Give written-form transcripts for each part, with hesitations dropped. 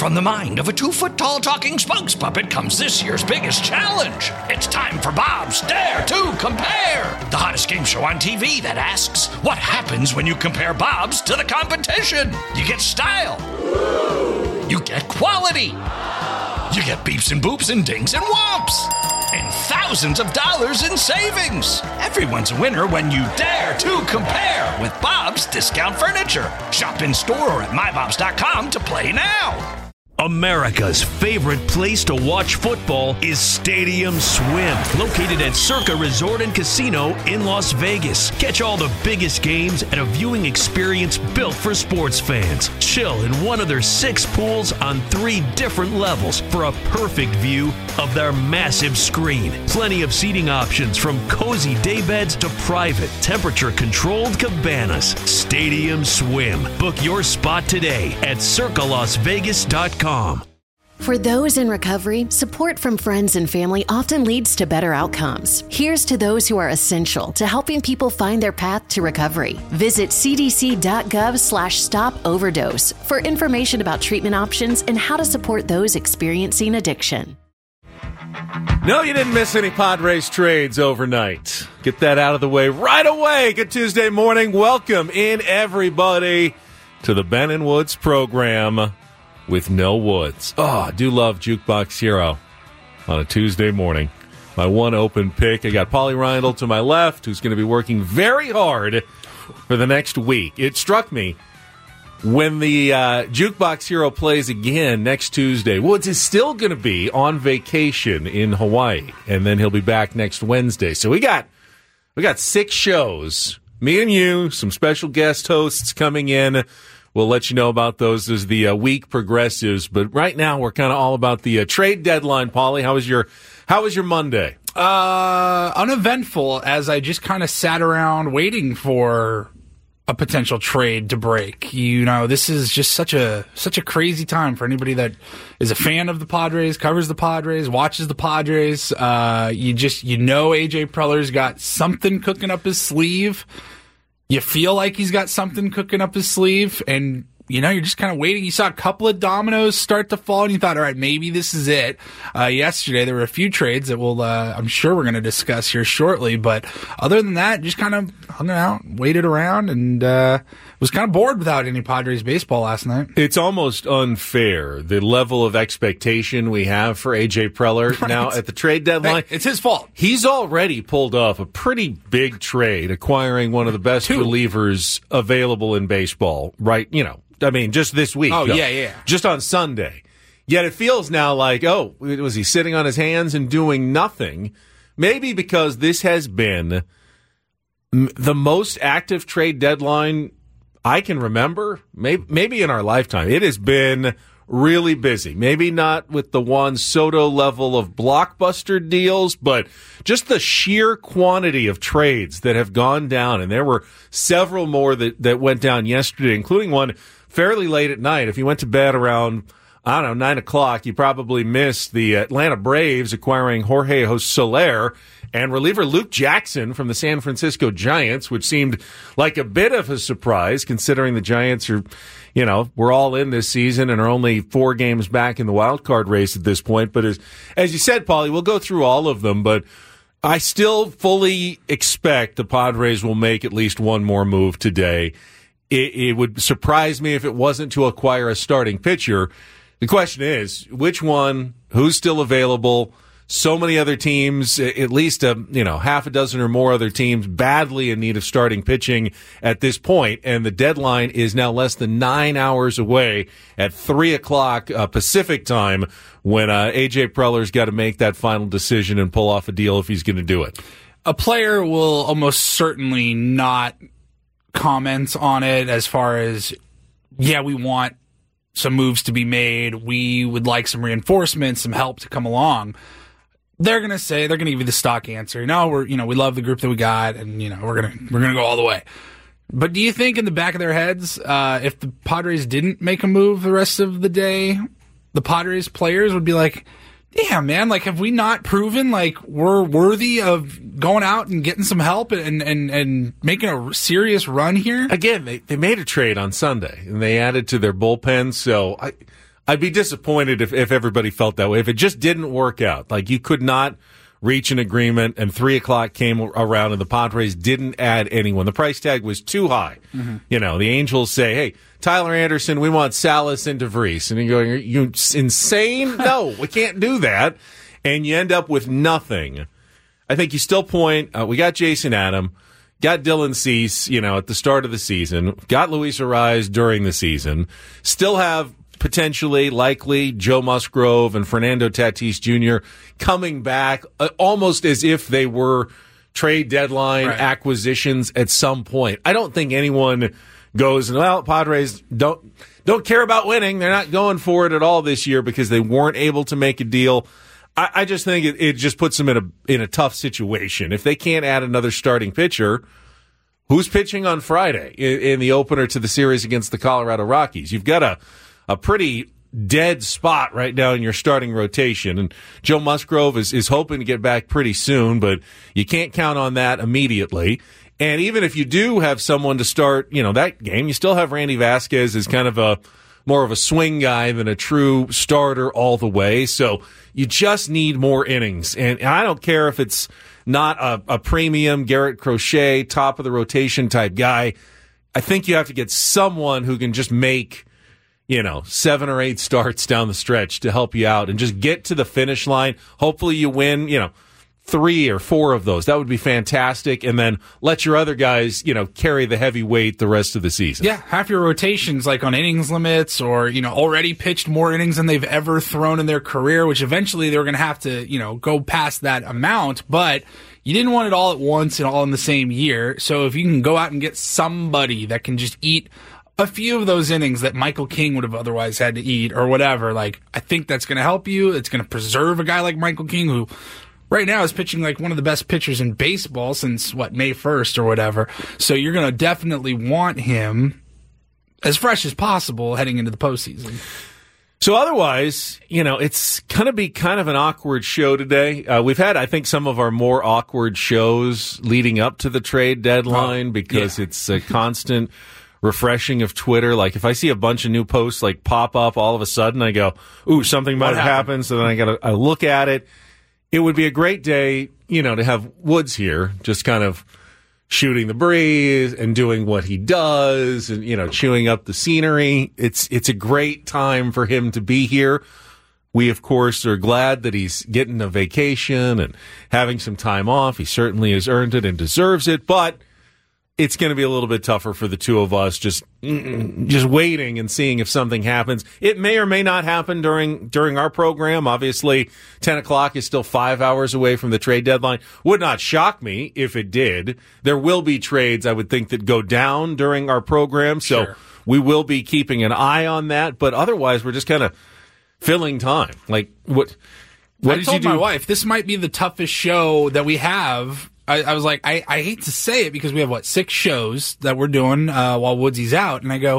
From the mind of a 2-foot-tall talking spokes puppet comes this year's biggest challenge. It's time for Bob's Dare to Compare, the hottest game show on TV that asks, what happens when you compare Bob's to the competition? You get style. You get quality. You get beeps and boops and dings and whomps. And thousands of dollars in savings. Everyone's a winner when you dare to compare with Bob's Discount Furniture. Shop in store or at mybobs.com to play now. America's favorite place to watch football is Stadium Swim, located at Circa Resort and Casino in Las Vegas. Catch all the biggest games at a viewing experience built for sports fans. Chill in one of their 6 pools on 3 different levels for a perfect view of their massive screen. Plenty of seating options from cozy daybeds to private, temperature-controlled cabanas. Stadium Swim. Book your spot today at circalasvegas.com. For those in recovery, support from friends and family often leads to better outcomes. Here's to those who are essential to helping people find their path to recovery. Visit cdc.gov/stop-overdose for information about treatment options and how to support those experiencing addiction. No, you didn't miss any Padres trades overnight. Get that out of the way right away. Good Tuesday morning. Welcome in, everybody, to the Ben and Woods program with no Woods. Oh, I do love Jukebox Hero on a Tuesday morning. My one open pick. I got Paulie Reindl to my left, who's going to be working very hard for the next week. It struck me when the Jukebox Hero plays again next Tuesday. Woods is still going to be on vacation in Hawaii, and then he'll be back next Wednesday. So we got 6 shows. Me and you, some special guest hosts coming in. We'll let you know about those as the week progresses. But right now, we're kind of all about the trade deadline. Paulie, how was your Monday? Uneventful, as I just kind of sat around waiting for a potential trade to break. You know, this is just such a crazy time for anybody that is a fan of the Padres, covers the Padres, watches the Padres. You know AJ Preller's got something cooking up his sleeve. You feel like he's got something cooking up his sleeve, and you're just kind of waiting. You saw a couple of dominoes start to fall, and you thought, all right, maybe this is it. Yesterday, there were a few trades that I'm sure we're going to discuss here shortly, but other than that, just kind of hung out, waited around, and was kind of bored without any Padres baseball last night. It's almost unfair, the level of expectation we have for A.J. Preller right now at the trade deadline. Hey, it's his fault. He's already pulled off a pretty big trade, acquiring one of the best relievers available in baseball, right? Just this week. Oh, yeah. Just on Sunday. Yet it feels now like, was he sitting on his hands and doing nothing? Maybe because this has been the most active trade deadline I can remember, maybe in our lifetime. It has been really busy. Maybe not with the Juan Soto level of blockbuster deals, but just the sheer quantity of trades that have gone down. And there were several more that went down yesterday, including one fairly late at night. If you went to bed around, 9 o'clock, you probably missed the Atlanta Braves acquiring Jorge Soler and reliever Luke Jackson from the San Francisco Giants, which seemed like a bit of a surprise considering the Giants are, we're all in this season and are only 4 games back in the wild card race at this point. But as you said, Paulie, we'll go through all of them, but I still fully expect the Padres will make at least one more move today. It would surprise me if it wasn't to acquire a starting pitcher. The question is, which one, who's still available? So many other teams, at least half a dozen or more other teams, badly in need of starting pitching at this point, and the deadline is now less than 9 hours away at 3 o'clock Pacific time when A.J. Preller's got to make that final decision and pull off a deal if he's going to do it. A player will almost certainly not comment on it as far as, we want some moves to be made. We would like some reinforcements, some help to come along. They're going to give you the stock answer. No, we love the group that we got, and, we're going to go all the way. But do you think in the back of their heads, if the Padres didn't make a move the rest of the day, the Padres players would be like, damn, man, have we not proven we're worthy of going out and getting some help and making a serious run here? Again, they made a trade on Sunday, and they added to their bullpen, so I'd be disappointed if everybody felt that way. If it just didn't work out, like you could not reach an agreement and 3 o'clock came around and the Padres didn't add anyone. The price tag was too high. Mm-hmm. You know, the Angels say, hey, Tyler Anderson, we want Salas and DeVries. And you go, are you insane? No, we can't do that. And you end up with nothing. I think you still point, we got Jason Adam, got Dylan Cease, you know, at the start of the season, got Luis Arraez during the season, still have potentially, likely, Joe Musgrove and Fernando Tatis Jr. coming back almost as if they were trade deadline acquisitions at some point. I don't think anyone goes, well, Padres don't care about winning. They're not going for it at all this year because they weren't able to make a deal. I just think it just puts them in a tough situation. If they can't add another starting pitcher, who's pitching on Friday in the opener to the series against the Colorado Rockies? You've got a pretty dead spot right now in your starting rotation. And Joe Musgrove is hoping to get back pretty soon, but you can't count on that immediately. And even if you do have someone to start, you know, that game, you still have Randy Vasquez as kind of more of a swing guy than a true starter all the way. So you just need more innings. And I don't care if it's not a premium Garrett Crochet, top of the rotation type guy. I think you have to get someone who can just make, 7 or 8 starts down the stretch to help you out and just get to the finish line. Hopefully you win, 3 or 4 of those. That would be fantastic. And then let your other guys, carry the heavy weight the rest of the season. Yeah, half your rotations like on innings limits or, already pitched more innings than they've ever thrown in their career, which eventually they're going to have to, go past that amount. But you didn't want it all at once and all in the same year. So if you can go out and get somebody that can just eat a few of those innings that Michael King would have otherwise had to eat or whatever, I think that's going to help you. It's going to preserve a guy like Michael King who right now is pitching like one of the best pitchers in baseball since, May 1st or whatever. So you're going to definitely want him as fresh as possible heading into the postseason. So otherwise, it's going to be kind of an awkward show today. We've had, I think, some of our more awkward shows leading up to the trade deadline because it's a constant refreshing of Twitter. Like if I see a bunch of new posts pop up all of a sudden, I go, ooh, something might have happened. So then I look at it. It would be a great day, to have Woods here, just kind of shooting the breeze and doing what he does and, chewing up the scenery. It's a great time for him to be here. We, of course, are glad that he's getting a vacation and having some time off. He certainly has earned it and deserves it, but it's going to be a little bit tougher for the two of us just waiting and seeing if something happens. It may or may not happen during our program. Obviously, 10 o'clock is still 5 hours away from the trade deadline. Would not shock me if it did. There will be trades, I would think, that go down during our program. So we will be keeping an eye on that. But otherwise, we're just kind of filling time. What I told my wife, this might be the toughest show that we have. I was like, I hate to say it because we have, 6 shows that we're doing while Woodsy's out. And I go,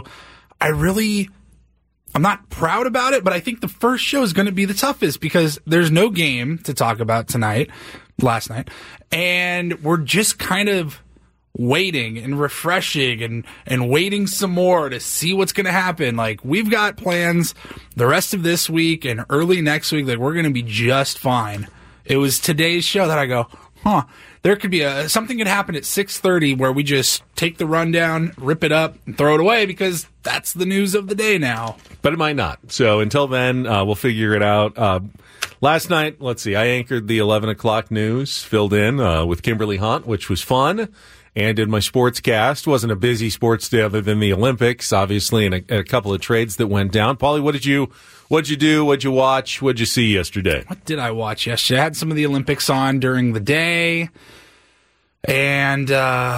I'm not proud about it, but I think the first show is going to be the toughest because there's no game to talk about last night. And we're just kind of waiting and refreshing and waiting some more to see what's going to happen. We've got plans the rest of this week and early next week that we're going to be just fine. It was today's show that I go, there could be something could happen at 6:30 where we just take the rundown, rip it up, and throw it away because that's the news of the day now. But it might not. So until then, we'll figure it out. Last night, I anchored the 11 o'clock news, filled in with Kimberly Hunt, which was fun, and did my sports cast. Wasn't a busy sports day other than the Olympics, obviously, and a couple of trades that went down. Paulie, what'd you do? What'd you watch? What'd you see yesterday? What did I watch yesterday? I had some of the Olympics on during the day, and it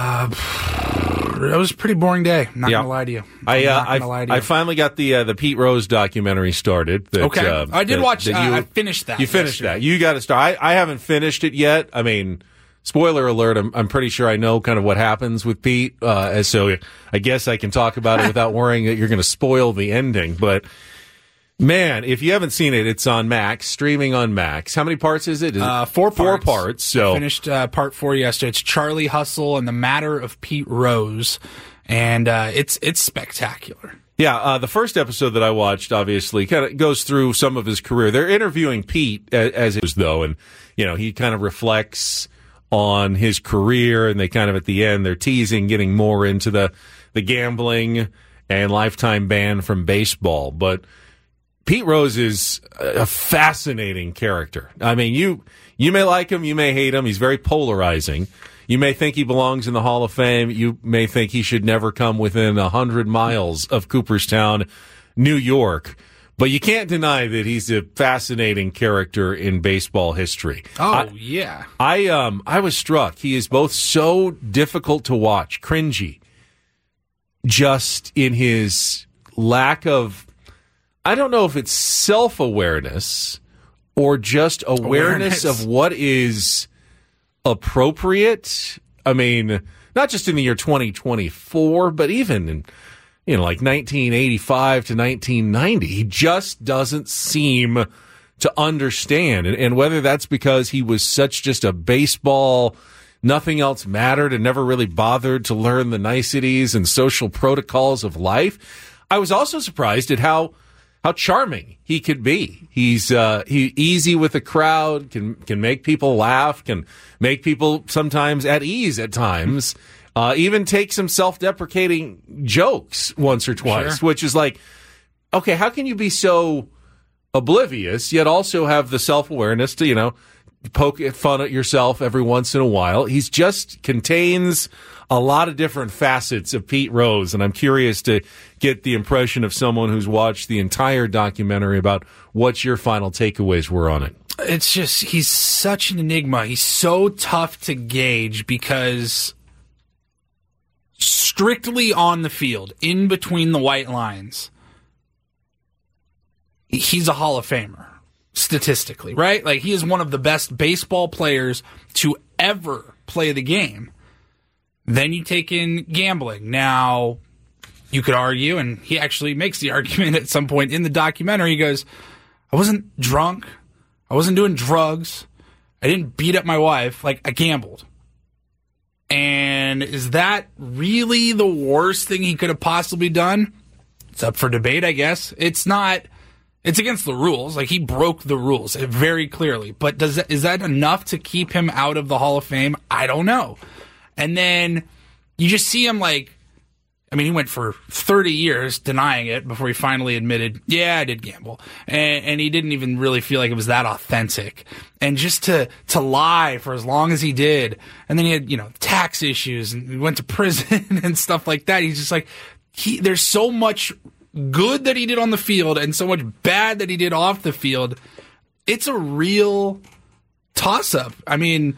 was a pretty boring day. Not gonna lie to you. I finally got the Pete Rose documentary started. I did watch. I finished that. You finished that. You got to start. I haven't finished it yet. I mean, spoiler alert. I'm pretty sure I know kind of what happens with Pete. So I guess I can talk about it without worrying that you're going to spoil the ending. But man, if you haven't seen it, it's on Max, streaming on Max. How many parts is it? 4 parts. 4 parts. So I finished part 4 yesterday. It's Charlie Hustle and the Matter of Pete Rose, and it's spectacular. Yeah, the first episode that I watched, obviously, kind of goes through some of his career. They're interviewing Pete as it was, though, and, he kind of reflects on his career, and they kind of, at the end, they're teasing getting more into the gambling and lifetime ban from baseball. But Pete Rose is a fascinating character. I mean, you may like him, you may hate him. He's very polarizing. You may think he belongs in the Hall of Fame. You may think he should never come within 100 miles of Cooperstown, New York. But you can't deny that he's a fascinating character in baseball history. Yeah. I was struck. He is both so difficult to watch, cringy, just in his lack of, I don't know if it's self-awareness or just awareness of what is appropriate. I mean, not just in the year 2024, but even in, like 1985 to 1990, he just doesn't seem to understand. And whether that's because he was such just a baseball, nothing else mattered and never really bothered to learn the niceties and social protocols of life. I was also surprised at how charming he could be. He's easy with the crowd, can make people laugh, can make people sometimes at ease at times, even take some self-deprecating jokes once or twice, Sure. which is like, okay, how can you be so oblivious yet also have the self-awareness to, poke fun at yourself every once in a while? He's just contains a lot of different facets of Pete Rose, and I'm curious to get the impression of someone who's watched the entire documentary about what your final takeaways were on it. It's just, he's such an enigma. He's so tough to gauge because strictly on the field, in between the white lines, he's a Hall of Famer, statistically, right? Like, he is one of the best baseball players to ever play the game. Then you take in gambling. Now, you could argue, and he actually makes the argument at some point in the documentary, he goes, I wasn't drunk, I wasn't doing drugs, I didn't beat up my wife, like, I gambled. And is that really the worst thing he could have possibly done? It's up for debate, I guess. It's not. It's against the rules. Like, he broke the rules very clearly. But is that enough to keep him out of the Hall of Fame? I don't know. And then you just see him, like, I mean, he went for 30 years denying it before he finally admitted, yeah, I did gamble. And he didn't even really feel like it was that authentic. And just to lie for as long as he did, and then he had, tax issues, and he went to prison and stuff like that. He's just like, there's so much good that he did on the field and so much bad that he did off the field. It's a real toss-up. I mean,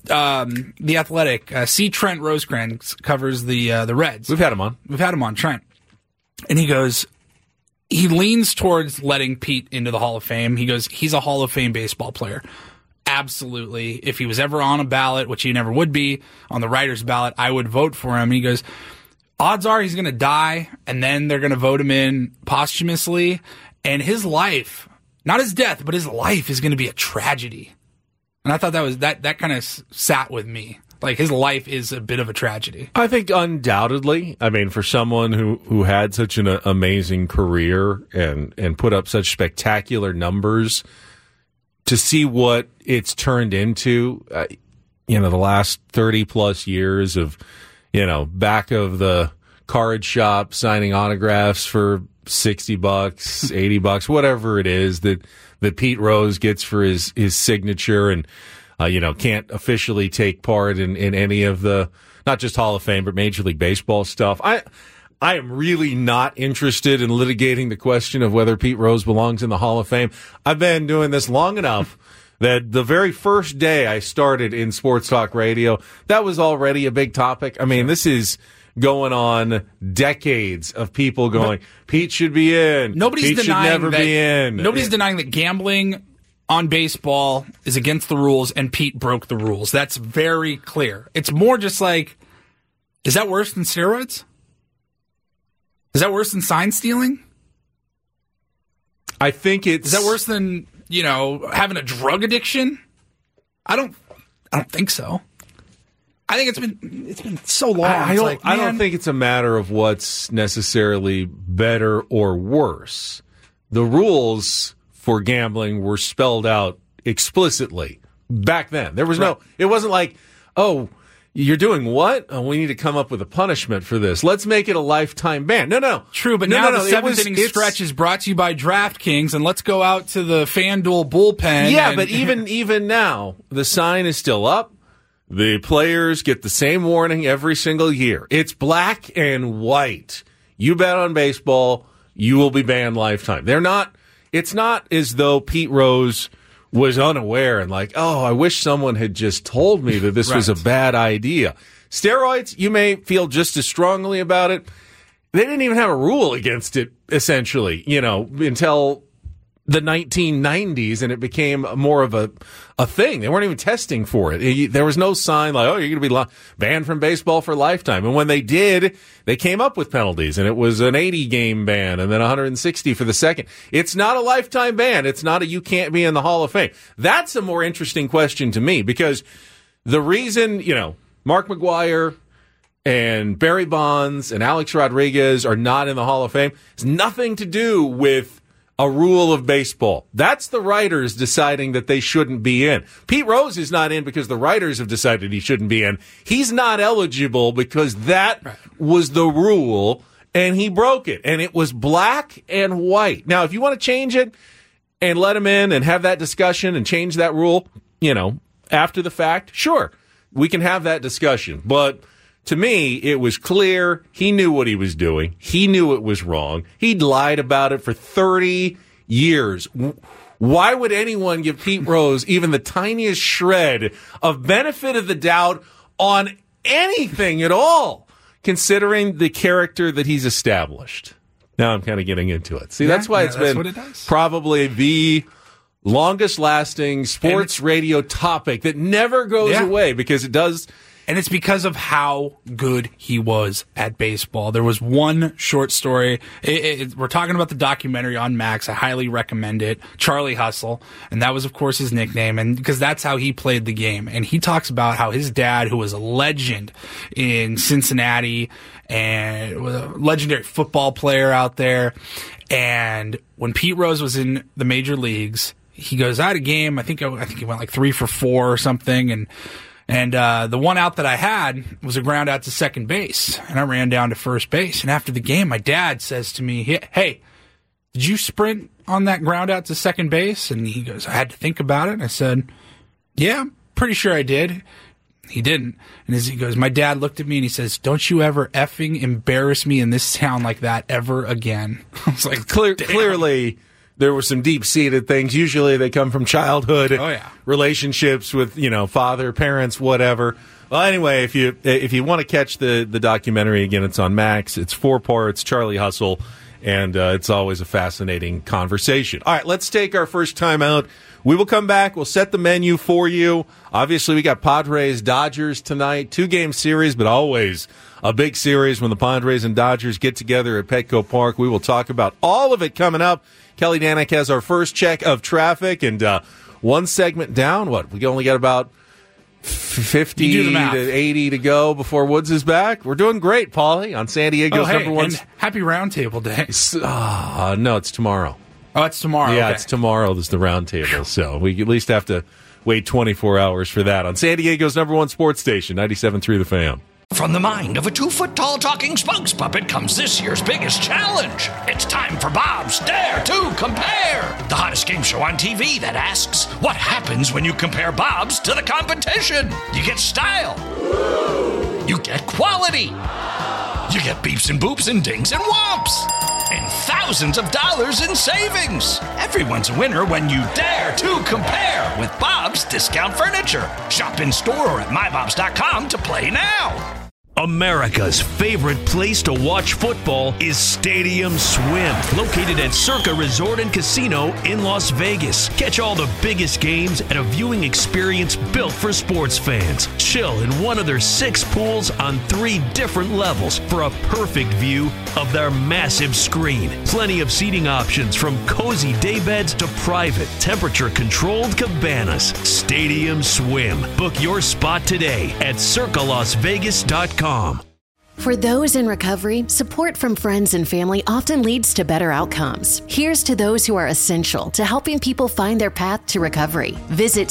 The Athletic, C. Trent Rosecrans covers the Reds. We've had him on. Trent. And he goes, he leans towards letting Pete into the Hall of Fame. He goes, he's a Hall of Fame baseball player. Absolutely. If he was ever on a ballot, which he never would be, on the writer's ballot, I would vote for him. And he goes, odds are he's going to die, and then they're going to vote him in posthumously. And his life, not his death, but his life is going to be a tragedy. And I thought that kind of sat with me. Like, his life is a bit of a tragedy. I think undoubtedly. I mean, for someone who had such an amazing career and put up such spectacular numbers, to see what it's turned into, the last 30 plus years of, back of the card shop signing autographs for $60, $80, whatever it is that Pete Rose gets for his signature, and can't officially take part in any of the, not just Hall of Fame, but Major League Baseball stuff. I am really not interested in litigating the question of whether Pete Rose belongs in the Hall of Fame. I've been doing this long enough that the very first day I started in sports talk radio, that was already a big topic. I mean, this is going on decades of people going, Pete should be in. Nobody's Pete denying should never be in. Nobody's denying that gambling on baseball is against the rules, and Pete broke the rules. That's very clear. It's more just like, is that worse than steroids? Is that worse than sign stealing? I think it's... Is that worse than, having a drug addiction? I don't think so. I think it's been so long. I don't think it's a matter of what's necessarily better or worse. The rules for gambling were spelled out explicitly back then. There was it wasn't like, oh, you're doing what? Oh, we need to come up with a punishment for this. Let's make it a lifetime ban. No. True, but now the seventh inning stretch is brought to you by DraftKings, and let's go out to the FanDuel bullpen. Yeah, but even now, the sign is still up. The players get the same warning every single year. It's black and white. You bet on baseball, you will be banned lifetime. It's not as though Pete Rose was unaware and like, oh, I wish someone had just told me that this was a bad idea. Steroids, you may feel just as strongly about it. They didn't even have a rule against it, essentially, until the 1990s, and it became more of a thing. They weren't even testing for it. There was no sign like, oh, you're going to be banned from baseball for lifetime. And when they did, they came up with penalties, and it was an 80-game ban and then 160 for the second. It's not a lifetime ban. It's not you can't be in the Hall of Fame. That's a more interesting question to me, because the reason, Mark McGwire and Barry Bonds and Alex Rodriguez are not in the Hall of Fame has nothing to do with a rule of baseball. That's the writers deciding that they shouldn't be in. Pete Rose is not in because the writers have decided he shouldn't be in. He's not eligible because that was the rule, and he broke it. And it was black and white. Now, if you want to change it and let him in and have that discussion and change that rule, after the fact, sure, we can have that discussion. But to me, it was clear he knew what he was doing. He knew it was wrong. He'd lied about it for 30 years. Why would anyone give Pete Rose even the tiniest shred of benefit of the doubt on anything at all, considering the character that he's established? Now I'm kind of getting into it. See, that's why it's been probably the longest-lasting sports radio topic that never goes away, because it does. And it's because of how good he was at baseball. There was one short story. We're talking about the documentary on Max. I highly recommend it. Charlie Hustle. And that was, of course, his nickname. And because that's how he played the game. And he talks about how his dad, who was a legend in Cincinnati and was a legendary football player out there. And when Pete Rose was in the major leagues, he goes out a game. I think he went like 3 for 4 or something. And the one out that I had was a ground out to second base, and I ran down to first base. And after the game, my dad says to me, hey, did you sprint on that ground out to second base? And he goes, I had to think about it. And I said, yeah, I'm pretty sure I did. He didn't. And he goes, my dad looked at me and he says, don't you ever effing embarrass me in this town like that ever again. I was like, clearly there were some deep-seated things. Usually they come from childhood relationships with, father, parents, whatever. Well, anyway, if you want to catch the documentary, again, it's on Max. It's 4 parts, Charlie Hustle, and it's always a fascinating conversation. All right, let's take our first time out. We will come back. We'll set the menu for you. Obviously, we got Padres-Dodgers tonight. 2-game series, but always a big series when the Padres and Dodgers get together at Petco Park. We will talk about all of it coming up. Kelly Danek has our first check of traffic, and one segment down. We only got about 50 to 80 to go before Woods is back. We're doing great, Paulie, on San Diego's number one. And happy Roundtable Day. No, it's tomorrow. Oh, it's tomorrow. Yeah, okay. It's tomorrow. There's the Roundtable, so we at least have to wait 24 hours for that on San Diego's number one sports station, 97.3 The Fan. From the mind of a 2-foot-tall talking spokes puppet comes this year's biggest challenge. It's time for Bob's Dare to Compare, the hottest game show on TV that asks, what happens when you compare Bob's to the competition? You get style. You get quality. You get beeps and boops and dings and whomps. And thousands of dollars in savings. Everyone's a winner when you dare to compare with Bob's Discount Furniture. Shop in store or at mybobs.com to play now. America's favorite place to watch football is Stadium Swim, located at Circa Resort and Casino in Las Vegas. Catch all the biggest games at a viewing experience built for sports fans. Chill in one of their 6 pools on 3 different levels for a perfect view of their massive screen. Plenty of seating options from cozy daybeds to private, temperature-controlled cabanas. Stadium Swim. Book your spot today at circalasvegas.com. For those in recovery, support from friends and family often leads to better outcomes. Here's to those who are essential to helping people find their path to recovery. Visit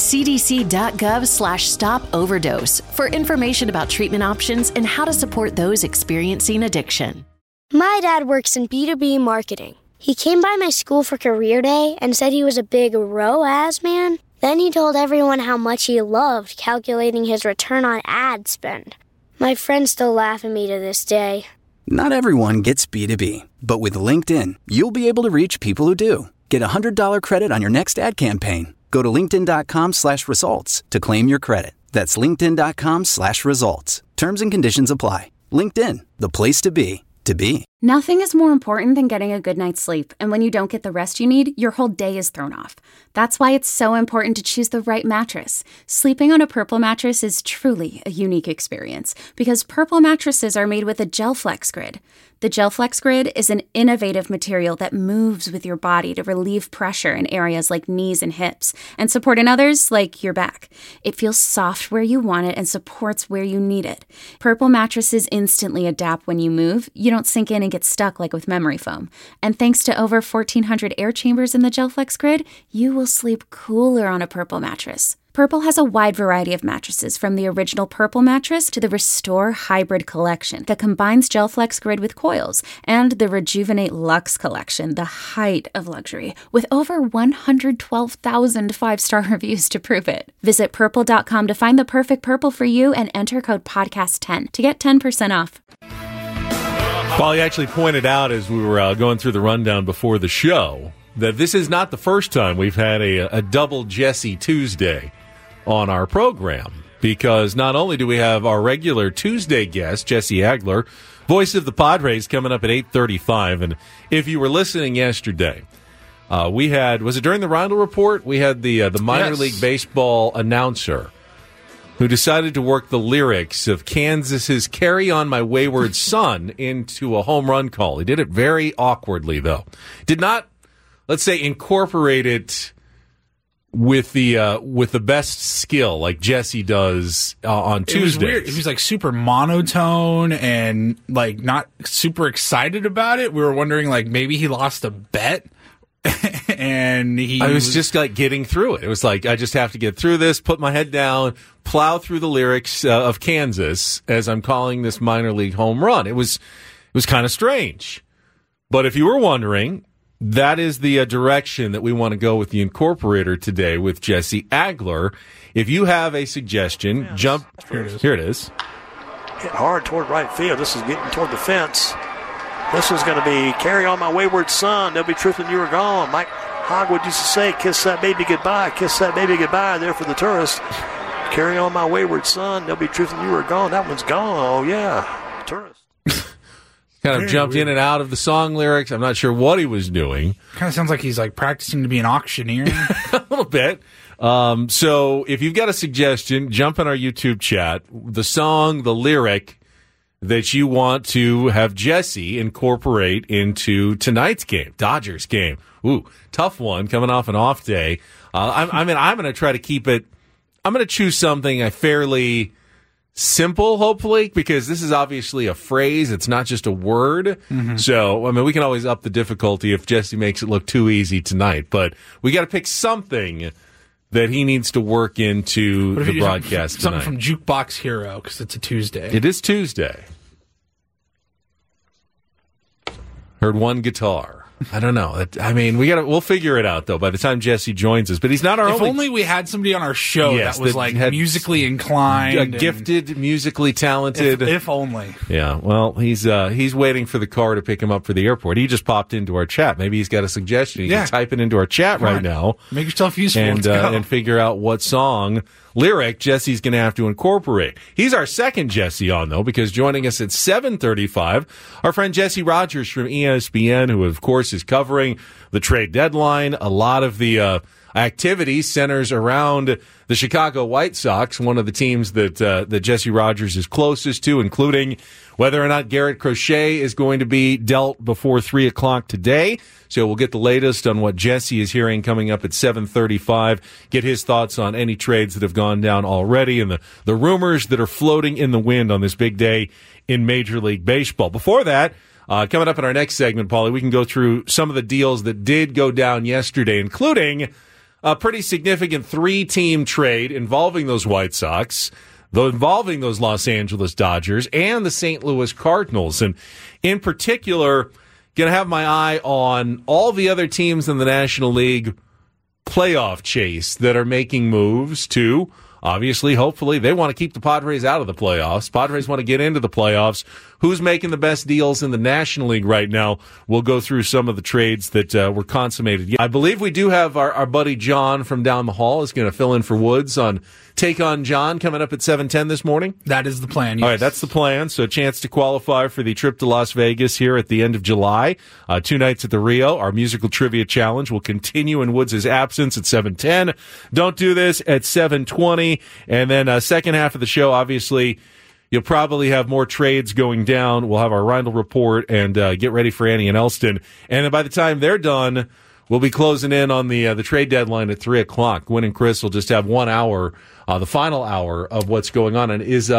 cdc.gov/stop-overdose for information about treatment options and how to support those experiencing addiction. My dad works in B2B marketing. He came by my school for career day and said he was a big ROAS man. Then he told everyone how much he loved calculating his return on ad spend. My friends still laugh at me to this day. Not everyone gets B2B, but with LinkedIn, you'll be able to reach people who do. Get a $100 credit on your next ad campaign. Go to linkedin.com/results to claim your credit. That's linkedin.com/results. Terms and conditions apply. LinkedIn, the place to be, to be. Nothing is more important than getting a good night's sleep, and when you don't get the rest you need, your whole day is thrown off. That's why it's so important to choose the right mattress. Sleeping on a Purple mattress is truly a unique experience, because Purple mattresses are made with a GelFlex Grid. The GelFlex Grid is an innovative material that moves with your body to relieve pressure in areas like knees and hips, and support in others like your back. It feels soft where you want it and supports where you need it. Purple mattresses instantly adapt when you move. You don't sink in and get stuck like with memory foam. And thanks to over 1,400 air chambers in the GelFlex Grid, you will sleep cooler on a Purple mattress. Purple has a wide variety of mattresses, from the original Purple mattress to the Restore Hybrid collection that combines GelFlex Grid with coils, and the Rejuvenate Luxe collection, the height of luxury, with over 112,000 5-star reviews to prove it. Visit purple.com to find the perfect Purple for you and enter code podcast10 to get 10% off. Paulie actually pointed out as we were going through the rundown before the show that this is not the first time we've had a double Jesse Tuesday on our program, because not only do we have our regular Tuesday guest, Jesse Agler, voice of the Padres, coming up at 8:35, and if you were listening yesterday, we had, was it during the Roundel Report? We had the minor league baseball announcer who decided to work the lyrics of Kansas's Carry On My Wayward Son into a home run call. He did it very awkwardly, though. Did not, let's say, incorporate it with the best skill like Jesse does on Tuesdays. It was weird. He was like super monotone and like not super excited about it. We were wondering like maybe he lost a bet. And I was just like getting through it. It was like, I just have to get through this, put my head down, plow through the lyrics of Kansas as I'm calling this minor league home run. It was kind of strange. But if you were wondering, that is the direction that we want to go with the Incorporator today with Jesse Agler. If you have a suggestion, jump. Here it is. Hit hard toward right field. This is getting toward the fence. This is going to be Carry On My Wayward Son. There'll be truth when you were gone. Mike Hogwood used to say, kiss that baby goodbye, kiss that baby goodbye, there for the tourist. Carry On My Wayward Son. There'll be truth when you were gone. That one's gone. Oh, yeah. Tourist. Kind of jumped in and out of the song lyrics. I'm not sure what he was doing. Kind of sounds like he's like practicing to be an auctioneer. A little bit. So if you've got a suggestion, jump in our YouTube chat. The song, the lyric that you want to have Jesse incorporate into tonight's game, Dodgers game. Ooh, tough one coming off an off day. I'm going to try to keep it. I'm going to choose something fairly simple, hopefully, because this is obviously a phrase. It's not just a word. Mm-hmm. So, we can always up the difficulty if Jesse makes it look too easy tonight. But we got to pick something that he needs to work into the broadcast tonight. Something from Jukebox Hero, because it's a Tuesday. It is Tuesday. Heard one guitar. I don't know. I mean, we'll figure it out though by the time Jesse joins us. But he's not our If only. only we had somebody on our show that was like musically inclined, gifted, musically talented. If only. Yeah. Well, he's waiting for the car to pick him up for the airport. He just popped into our chat. Maybe he's got a suggestion. He can type it into our chat right now. Make yourself useful and figure out what song lyric Jesse's going to have to incorporate. He's our second Jesse on, though, because joining us at 7:35, our friend Jesse Rogers from ESPN, who, of course, is covering the trade deadline. A lot of the activity centers around the Chicago White Sox, one of the teams that Jesse Rogers is closest to, including whether or not Garrett Crochet is going to be dealt before 3 o'clock today. So we'll get the latest on what Jesse is hearing coming up at 7:35, get his thoughts on any trades that have gone down already and the rumors that are floating in the wind on this big day in Major League Baseball. Before that, coming up in our next segment, Paulie, we can go through some of the deals that did go down yesterday, including a pretty significant 3-team trade involving those White Sox, involving those Los Angeles Dodgers, and the St. Louis Cardinals. And in particular, going to have my eye on all the other teams in the National League playoff chase that are making moves to, obviously, hopefully, they want to keep the Padres out of the playoffs. Padres want to get into the playoffs. Who's making the best deals in the National League right now? We'll go through some of the trades that were consummated. I believe we do have our buddy John from down the hall is going to fill in for Woods on Take on John coming up at 7:10 this morning. That is the plan, yes. All right, that's the plan. So a chance to qualify for the trip to Las Vegas here at the end of July. 2 nights at the Rio. Our musical trivia challenge will continue in Woods' absence at 7:10. Don't do this at 7:20. And then second half of the show, obviously, you'll probably have more trades going down. We'll have our Reindl report and get ready for Annie and Elston. And then by the time they're done, we'll be closing in on the trade deadline at 3 o'clock. Gwen and Chris will just have 1 hour, the final hour of what's going on. And is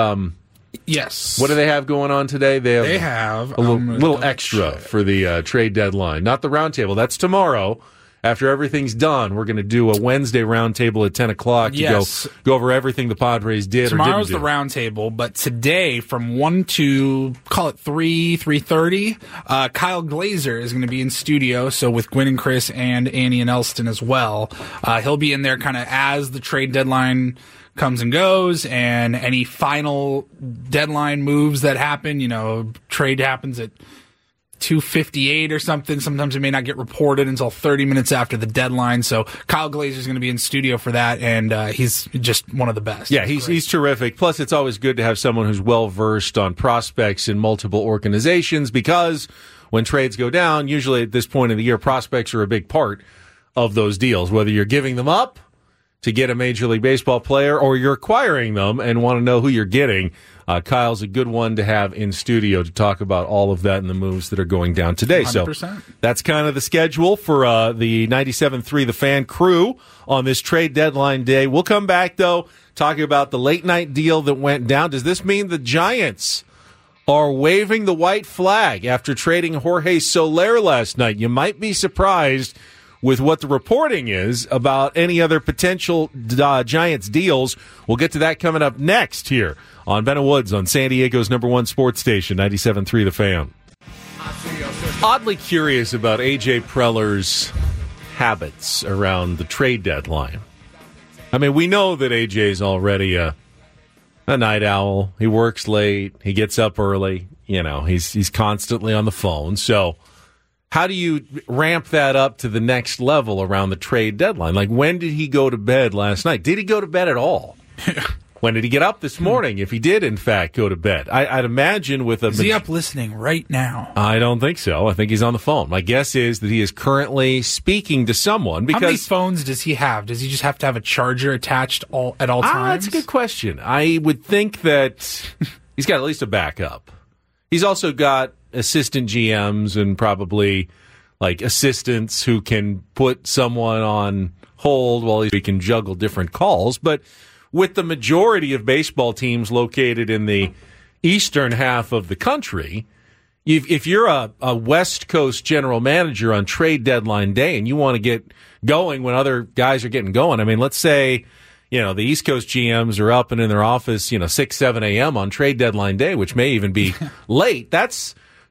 yes, what do they have going on today? They have a little extra for the trade deadline. Not the roundtable. That's tomorrow. After everything's done, we're going to do a Wednesday roundtable at 10 o'clock to go over everything the Padres did Tomorrow's or didn't do. The roundtable, but today from 1 to, call it 3:30, Kyle Glazer is going to be in studio, so with Gwen and Chris and Annie and Elston as well. He'll be in there kind of as the trade deadline comes and goes, and any final deadline moves that happen. Trade happens at 2:58 or something. Sometimes it may not get reported until 30 minutes after the deadline. So Kyle Glazer is going to be in studio for that, and he's just one of the best. Yeah, he's terrific. Plus, it's always good to have someone who's well-versed on prospects in multiple organizations, because when trades go down, usually at this point in the year, prospects are a big part of those deals, whether you're giving them up to get a Major League Baseball player or you're acquiring them and want to know who you're getting. Kyle's a good one to have in studio to talk about all of that and the moves that are going down today. 100%. So that's kind of the schedule for the 97.3 The Fan crew on this trade deadline day. We'll come back, though, talking about the late-night deal that went down. Does this mean the Giants are waving the white flag after trading Jorge Soler last night? You might be surprised with what the reporting is about any other potential Giants deals. We'll get to that coming up next here on Ben and Woods on San Diego's #1 sports station, 97.3 The Fan. Oddly curious about A.J. Preller's habits around the trade deadline. I mean, we know that A.J.'s already a night owl. He works late. He gets up early. He's constantly on the phone. So how do you ramp that up to the next level around the trade deadline? Like, when did he go to bed last night? Did he go to bed at all? When did he get up this morning, if he did, in fact, go to bed? I'd imagine with a... Is he up listening right now? I don't think so. I think he's on the phone. My guess is that he is currently speaking to someone because... How many phones does he have? Does he just have to have a charger attached at all times? That's a good question. I would think that he's got at least a backup. He's also got assistant GMs and probably like assistants who can put someone on hold while he can juggle different calls. But with the majority of baseball teams located in the eastern half of the country, if you're a West Coast general manager on trade deadline day and you want to get going when other guys are getting going, I mean, let's say, the East Coast GMs are up and in their office, 6, 7 a.m. on trade deadline day, which may even be late. That's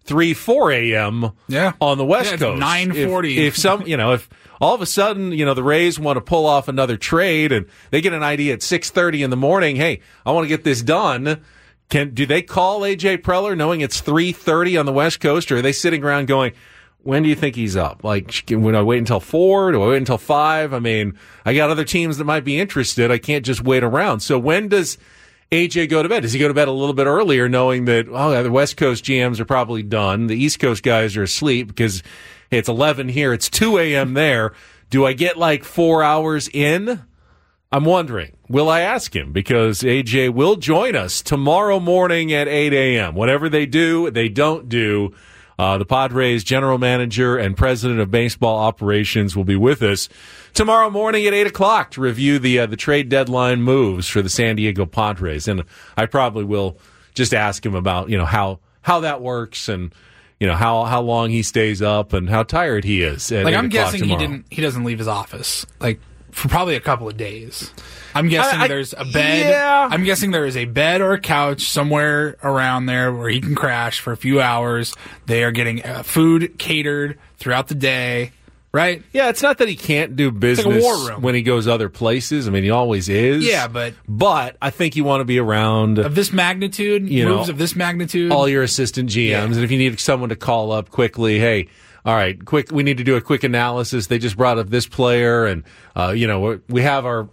3, 4 a.m. on the West Coast. 9:40. If all of a sudden, the Rays want to pull off another trade and they get an idea at 6:30 in the morning, hey, I want to get this done. Do they call A.J. Preller knowing it's 3:30 on the West Coast, or are they sitting around going, when do you think he's up? Like, when I wait until 4? Do I wait until 5? I mean, I got other teams that might be interested. I can't just wait around. So when does AJ go to bed? Does he go to bed a little bit earlier knowing that, the West Coast GMs are probably done, the East Coast guys are asleep because it's 11 here, it's 2 a.m. there. Do I get like 4 hours in? I'm wondering. Will I ask him? Because AJ will join us tomorrow morning at 8 a.m. Whatever they do, they don't do. The Padres general manager and president of baseball operations will be with us tomorrow morning at 8 o'clock to review the trade deadline moves for the San Diego Padres. And I probably will just ask him about, how that works and, how long he stays up and how tired he is. I'm guessing he doesn't leave his office, for probably a couple of days. I'm guessing there's a bed. Yeah. I'm guessing there is a bed or a couch somewhere around there where he can crash for a few hours. They are getting food catered throughout the day, right? Yeah, it's not that he can't do business like a war room. When he goes other places. I mean, he always is. Yeah, but I think you want to be around of this magnitude, moves of this magnitude. All your assistant GMs, and if you need someone to call up quickly, hey. All right, we need to do a quick analysis. They just brought up this player, and we have our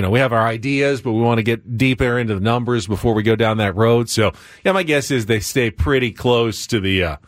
ideas, but we want to get deeper into the numbers before we go down that road. So, yeah, my guess is they stay pretty close to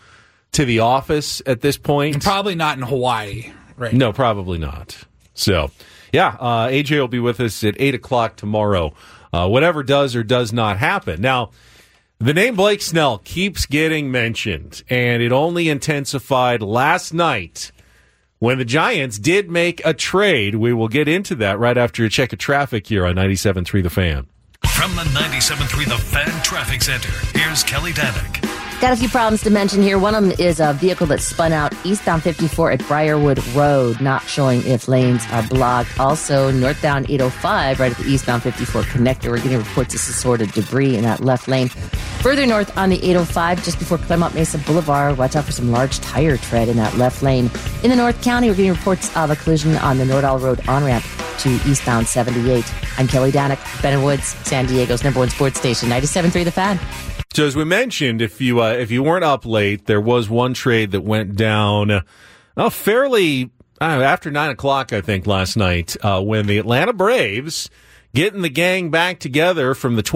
the office at this point. And probably not in Hawaii, right? No, probably not. So, yeah, AJ will be with us at 8 o'clock tomorrow. Whatever does or does not happen. Now, the name Blake Snell keeps getting mentioned, and it only intensified last night when the Giants did make a trade. We will get into that right after a check of traffic here on 97.3 The Fan. From the 97.3 The Fan Traffic Center, here's Kelly Danick. Got a few problems to mention here. One of them is a vehicle that spun out eastbound 54 at Briarwood Road, not showing if lanes are blocked. Also, northbound 805, right at the eastbound 54 connector. We're getting reports of assorted debris in that left lane. Further north on the 805, just before Claremont Mesa Boulevard, watch out for some large tire tread in that left lane. In the North County, we're getting reports of a collision on the Nordall Road on-ramp to eastbound 78. I'm Kelly Danick, Ben Woods, San Diego's #1 sports station, 97.3 The Fan. So as we mentioned, if you weren't up late, there was one trade that went down fairly after 9 o'clock, I think, last night when the Atlanta Braves, getting the gang back together from the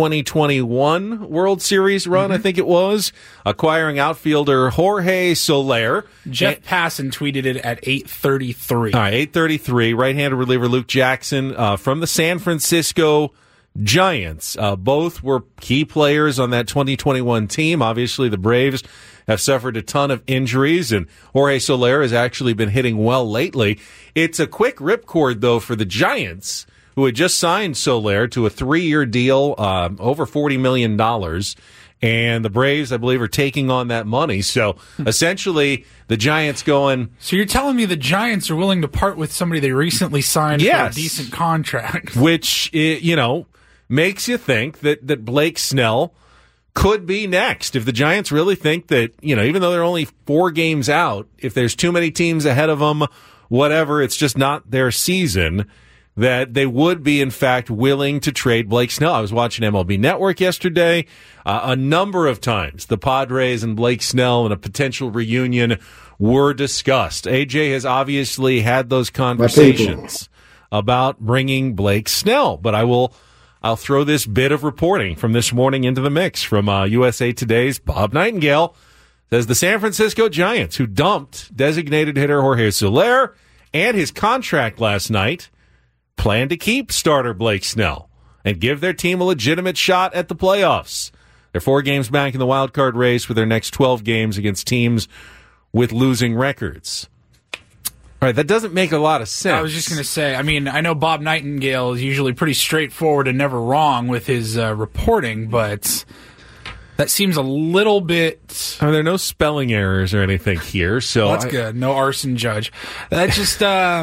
2021 World Series run, I think it was, acquiring outfielder Jorge Soler. Jeff Passan tweeted it at 8:33. All right, 8:33. Right-handed reliever Luke Jackson from the San Francisco Giants. Both were key players on that 2021 team. Obviously, the Braves have suffered a ton of injuries, and Jorge Soler has actually been hitting well lately. It's a quick ripcord, though, for the Giants, who had just signed Soler to a 3-year deal, over $40 million. And the Braves, I believe, are taking on that money. So, essentially, the Giants going... So you're telling me the Giants are willing to part with somebody they recently signed for a decent contract? Which, makes you think that Blake Snell could be next. If the Giants really think that, even though they're only 4 games out, if there's too many teams ahead of them, whatever, it's just not their season, that they would be, in fact, willing to trade Blake Snell. I was watching MLB Network yesterday. A number of times, the Padres and Blake Snell and a potential reunion were discussed. AJ has obviously had those conversations about bringing Blake Snell, but I'll throw this bit of reporting from this morning into the mix from USA Today's Bob Nightingale. Says the San Francisco Giants, who dumped designated hitter Jorge Soler and his contract last night, plan to keep starter Blake Snell and give their team a legitimate shot at the playoffs. They're 4 games back in the wild card race with their next 12 games against teams with losing records. All right, that doesn't make a lot of sense. I was just going to say, I know Bob Nightingale is usually pretty straightforward and never wrong with his reporting, but that seems a little bit... There are no spelling errors or anything here, so... That's good. No arson judge. That just...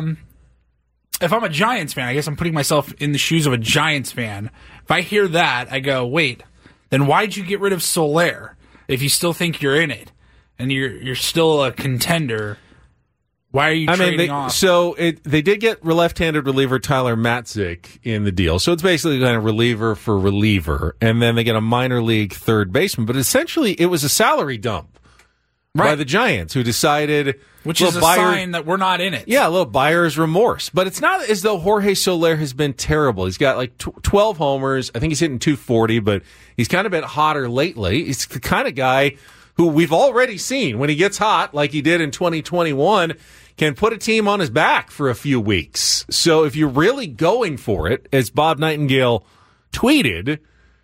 if I'm a Giants fan, I guess I'm putting myself in the shoes of a Giants fan. If I hear that, I go, wait, then why'd you get rid of Soler if you still think you're in it? and you're still a contender. Why are you trading off? So they did get left-handed reliever Tyler Matzik in the deal. So it's basically kind of reliever for reliever. And then they get a minor league third baseman. But essentially, it was a salary dump by the Giants, who decided... Which is a sign that we're not in it. Yeah, a little buyer's remorse. But it's not as though Jorge Soler has been terrible. He's got like 12 homers. I think he's hitting 240, but he's kind of been hotter lately. He's the kind of guy who we've already seen when he gets hot, like he did in 2021, can put a team on his back for a few weeks. So if you're really going for it, as Bob Nightingale tweeted,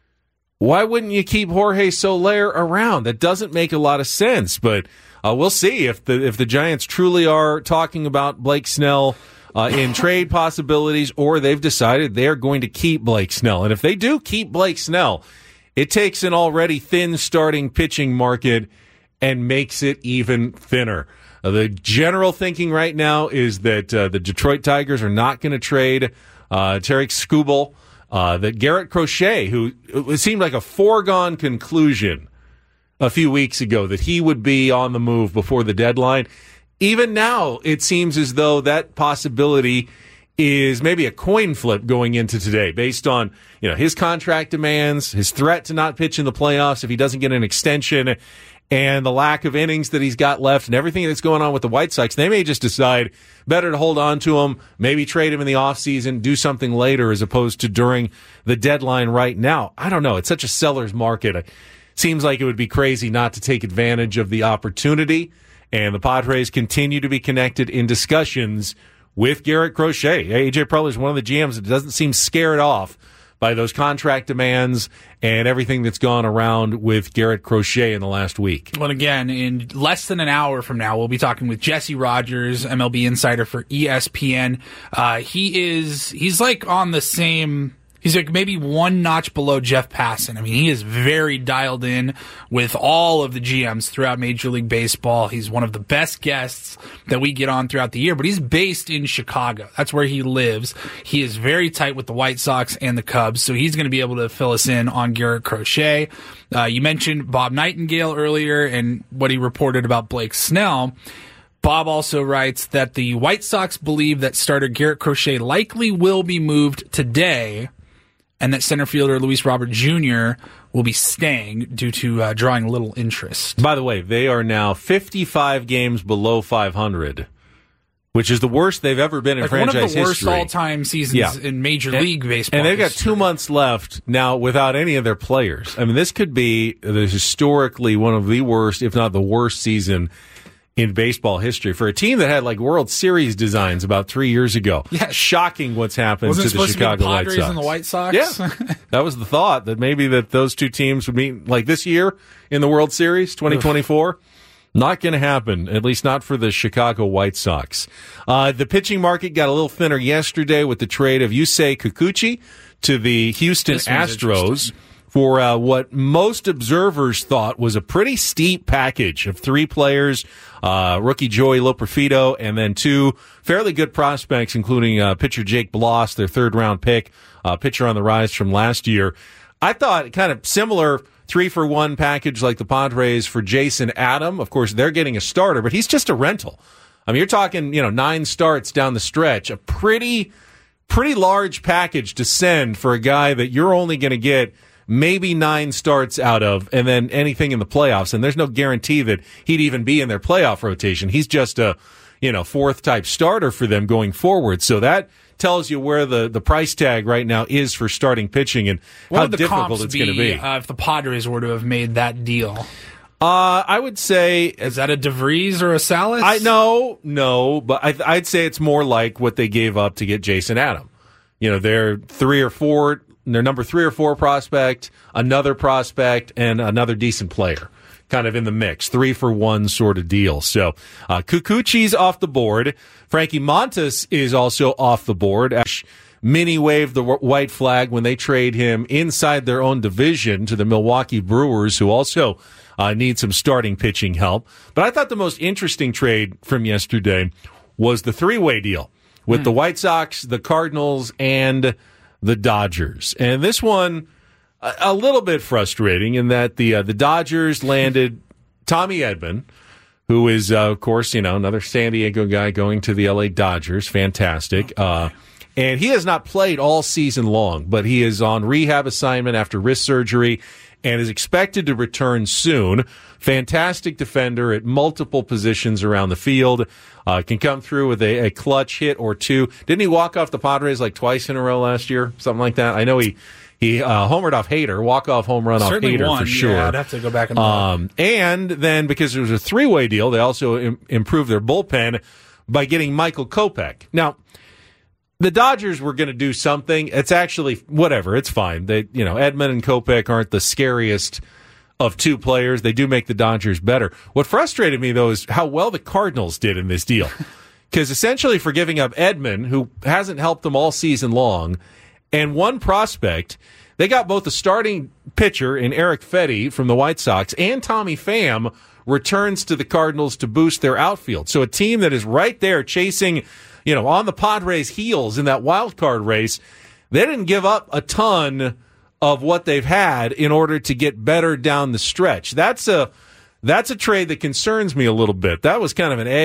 why wouldn't you keep Jorge Soler around? That doesn't make a lot of sense, but we'll see if the Giants truly are talking about Blake Snell in trade possibilities, or they've decided they're going to keep Blake Snell. And if they do keep Blake Snell, it takes an already thin starting pitching market and makes it even thinner. The general thinking right now is that the Detroit Tigers are not going to trade Tarik Skubal, that Garrett Crochet, who it seemed like a foregone conclusion a few weeks ago that he would be on the move before the deadline. Even now, it seems as though that possibility is maybe a coin flip going into today based on, his contract demands, his threat to not pitch in the playoffs if he doesn't get an extension, and the lack of innings that he's got left and everything that's going on with the White Sox. They may just decide better to hold on to him, maybe trade him in the offseason, do something later as opposed to during the deadline right now. I don't know. It's such a seller's market. It seems like it would be crazy not to take advantage of the opportunity, and the Padres continue to be connected in discussions with Garrett Crochet. A.J. Preller is one of the GMs that doesn't seem scared off by those contract demands and everything that's gone around with Garrett Crochet in the last week. Well, again, in less than an hour from now, we'll be talking with Jesse Rogers, MLB insider for ESPN. He's like on the same... He's like maybe one notch below Jeff Passan. I mean, he is very dialed in with all of the GMs throughout Major League Baseball. He's one of the best guests that we get on throughout the year, but he's based in Chicago. That's where he lives. He is very tight with the White Sox and the Cubs, so he's going to be able to fill us in on Garrett Crochet. You mentioned Bob Nightingale earlier and what he reported about Blake Snell. Bob also writes that the White Sox believe that starter Garrett Crochet likely will be moved today, and that center fielder Luis Robert Jr. will be staying due to drawing little interest. By the way, they are now 55 games below 500, which is the worst they've ever been in franchise history. One of the worst all-time seasons in Major League Baseball. And they've got 2 months left now without any of their players. I mean, this could be historically one of the worst, if not the worst season in baseball history for a team that had like World Series designs about 3 years ago. Yeah. Shocking what's happened to the Chicago White Sox. Wasn't it supposed to be the Padres and the White Sox? Yeah. That was the thought, that maybe that those two teams would meet like this year in the World Series, 2024. Not going to happen, at least not for the Chicago White Sox. The pitching market got a little thinner yesterday with the trade of Yusei Kikuchi to the Houston Astros for what most observers thought was a pretty steep package of 3 players, rookie Joey Loperfido, and then 2 fairly good prospects, including pitcher Jake Bloss, their third-round pick, pitcher on the rise from last year. I thought kind of similar 3-for-1 package like the Padres for Jason Adam. Of course, they're getting a starter, but he's just a rental. I mean, you're talking, 9 starts down the stretch, a pretty large package to send for a guy that you're only going to get maybe 9 starts out of, and then anything in the playoffs. And there's no guarantee that he'd even be in their playoff rotation. He's just a, 4th type starter for them going forward. So that tells you where the price tag right now is for starting pitching and how difficult it's going to be. If the Padres were to have made that deal? I would say... Is that a DeVries or a Salas? No, but I'd say it's more like what they gave up to get Jason Adam. They're 3 or 4... Their number 3 or 4 prospect, another prospect, and another decent player kind of in the mix. 3-for-1 sort of deal. So Kikuchi's off the board. Frankie Montas is also off the board. Mini waved the white flag when they trade him inside their own division to the Milwaukee Brewers, who also need some starting pitching help. But I thought the most interesting trade from yesterday was the 3-way deal with the White Sox, the Cardinals, and the Dodgers. And this one, a little bit frustrating in that the Dodgers landed Tommy Edman, who is, of course, another San Diego guy going to the L.A. Dodgers. Fantastic. And he has not played all season long, but he is on rehab assignment after wrist surgery and is expected to return soon. Fantastic defender at multiple positions around the field. Can come through with a clutch hit or two. Didn't he walk off the Padres like twice in a row last year? Something like that. I know he homered off Hader, walk-off home run Certainly off Hader won. for sure. Yeah, I'd have to go back and look. And then, because it was a three-way deal, they also improved their bullpen by getting Michael Kopech. Now, the Dodgers were going to do something. It's actually, whatever, it's fine. Edman and Kopech aren't the scariest of two players. They do make the Dodgers better. What frustrated me, though, is how well the Cardinals did in this deal. Because essentially for giving up Edman, who hasn't helped them all season long, and one prospect, they got both the starting pitcher in Eric Fetty from the White Sox and Tommy Pham returns to the Cardinals to boost their outfield. So a team that is right there chasing, on the Padres' heels in that wild card race, they didn't give up a ton of what they've had in order to get better down the stretch. That's a trade that concerns me a little bit. That was kind of an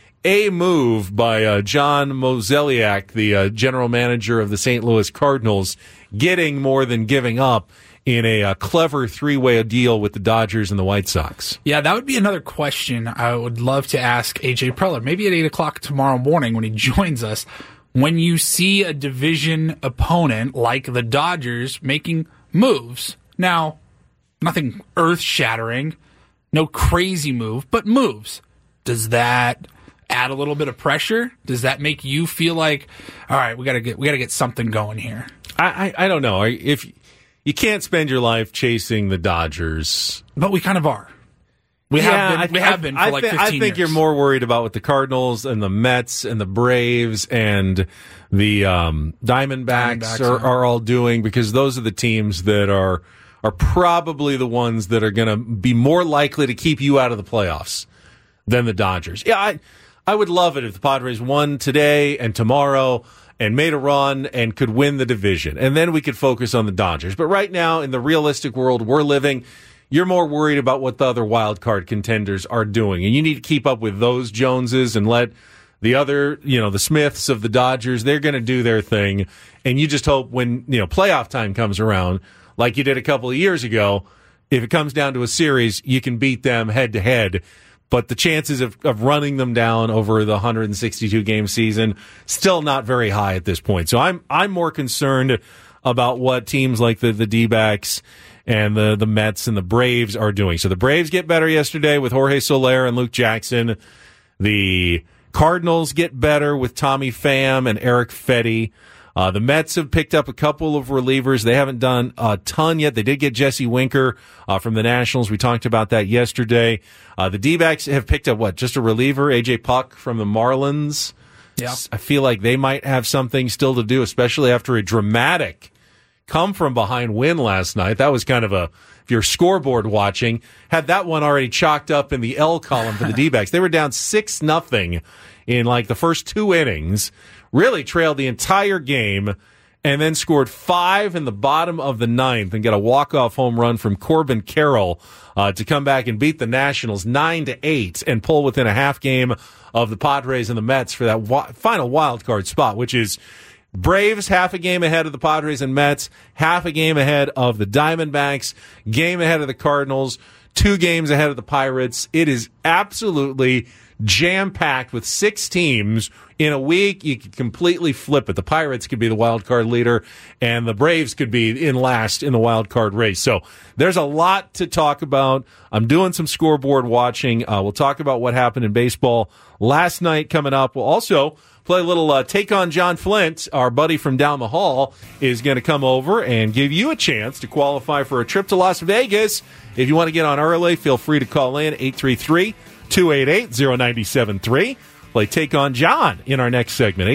A move by John Mozeliak, the general manager of the St. Louis Cardinals, getting more than giving up in a clever three-way deal with the Dodgers and the White Sox. Yeah, that would be another question I would love to ask AJ Preller, maybe at 8 o'clock tomorrow morning when he joins us. When you see a division opponent like the Dodgers making moves, now, nothing earth-shattering, no crazy move, but moves, does that add a little bit of pressure? Does that make you feel like, all right, we gotta get something going here? I don't know. If you can't spend your life chasing the Dodgers, but we kind of are. We have been for like 15 years. I think you're more worried about what the Cardinals and the Mets and the Braves and the Diamondbacks are all doing, because those are the teams that are probably the ones that are going to be more likely to keep you out of the playoffs than the Dodgers. Yeah, I would love it if the Padres won today and tomorrow and made a run and could win the division, and then we could focus on the Dodgers. But right now, in the realistic world we're living, you're more worried about what the other wild card contenders are doing, and you need to keep up with those Joneses and let the other, the Smiths of the Dodgers, they're going to do their thing, and you just hope when playoff time comes around, like you did a couple of years ago, if it comes down to a series, you can beat them head to head. But the chances of running them down over the 162-game season, still not very high at this point. So I'm more concerned about what teams like the D-backs and the Mets and the Braves are doing. So the Braves get better yesterday with Jorge Soler and Luke Jackson. The Cardinals get better with Tommy Pham and Eric Fetty. The Mets have picked up a couple of relievers. They haven't done a ton yet. They did get Jesse Winker from the Nationals. We talked about that yesterday. The D-backs have picked up, just a reliever, A.J. Puck from the Marlins. Yeah. I feel like they might have something still to do, especially after a dramatic come-from-behind win last night. That was kind of if you're scoreboard watching, had that one already chalked up in the L column for the D-backs. They were down 6-0 in the first two innings, really trailed the entire game, and then scored 5 in the bottom of the ninth and got a walk-off home run from Corbin Carroll to come back and beat the Nationals 9-8 and pull within a half game of the Padres and the Mets for that final wild card spot, which is Braves half a game ahead of the Padres and Mets, half a game ahead of the Diamondbacks, game ahead of the Cardinals, 2 games ahead of the Pirates. It is absolutely jam-packed with 6 teams. In a week, you could completely flip it. The Pirates could be the wild card leader, and the Braves could be in last in the wild card race. So there's a lot to talk about. I'm doing some scoreboard watching. We'll talk about what happened in baseball last night coming up. We'll also play a little Take on John Flint. Our buddy from down the hall is going to come over and give you a chance to qualify for a trip to Las Vegas. If you want to get on early, feel free to call in 833-288-0973. Play Take on John in our next segment,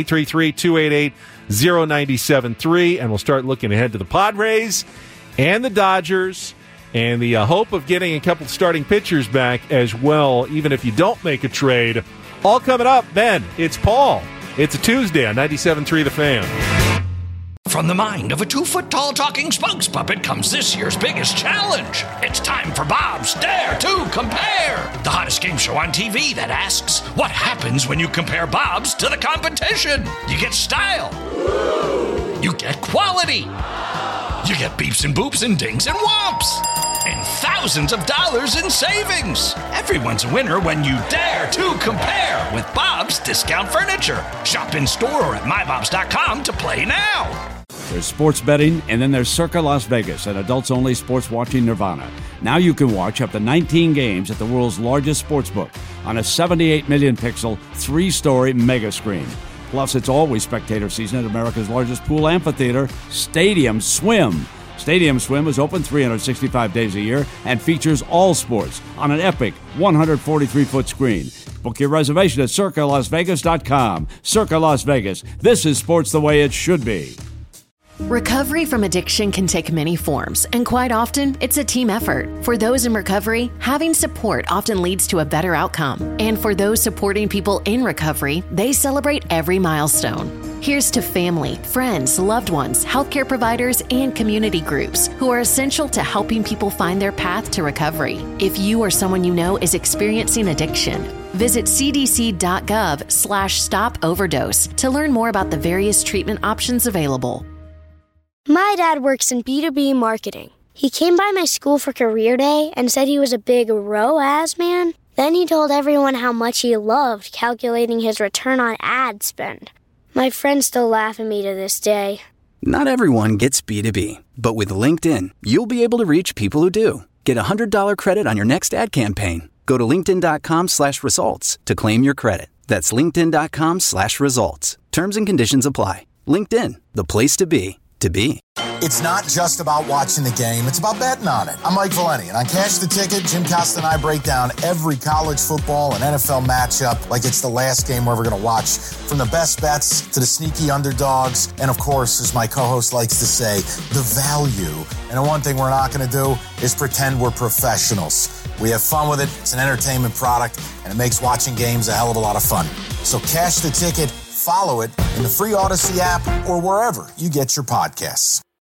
833-288-0973, and we'll start looking ahead to the Padres and the Dodgers and the hope of getting a couple starting pitchers back as well, even if you don't make a trade. All coming up, Ben. It's Paul. It's a Tuesday on 97.3 The Fan. From the mind of a 2-foot-tall talking spokes puppet comes this year's biggest challenge. It's time for Bob's Dare to Compare, the hottest game show on TV that asks, what happens when you compare Bob's to the competition? You get style. You get quality. You get beeps and boops and dings and whomps. And thousands of dollars in savings. Everyone's a winner when you dare to compare with Bob's Discount Furniture. Shop in store or at mybobs.com to play now. There's sports betting, and then there's Circa Las Vegas, an adults-only sports watching nirvana. Now you can watch up to 19 games at the world's largest sportsbook on a 78 million pixel, 3-story mega screen. Plus, it's always spectator season at America's largest pool amphitheater, Stadium Swim. Stadium Swim is open 365 days a year and features all sports on an epic 143-foot screen. Book your reservation at CircaLasVegas.com. Circa Las Vegas. This is sports the way it should be. Recovery from addiction can take many forms, and quite often, it's a team effort. For those in recovery, having support often leads to a better outcome. And for those supporting people in recovery, they celebrate every milestone. Here's to family, friends, loved ones, healthcare providers, and community groups who are essential to helping people find their path to recovery. If you or someone you know is experiencing addiction, visit cdc.gov/stop overdose to learn more about the various treatment options available. My dad works in B2B marketing. He came by my school for career day and said he was a big ROAS man. Then he told everyone how much he loved calculating his return on ad spend. My friends still laugh at me to this day. Not everyone gets B2B, but with LinkedIn, you'll be able to reach people who do. Get a $100 credit on your next ad campaign. Go to linkedin.com/results to claim your credit. That's linkedin.com/results. Terms and conditions apply. LinkedIn, the place to be. It's not just about watching the game, it's about betting on it. I'm Mike Valeni, and on Cash the Ticket, Jim Costa and I break down every college football and NFL matchup like it's the last game we're ever going to watch. From the best bets to the sneaky underdogs, and of course, as my co-host likes to say, the value. And the one thing we're not going to do is pretend we're professionals. We have fun with it, it's an entertainment product, and it makes watching games a hell of a lot of fun. So Cash the Ticket, follow it in the free Odyssey app or wherever you get your podcasts.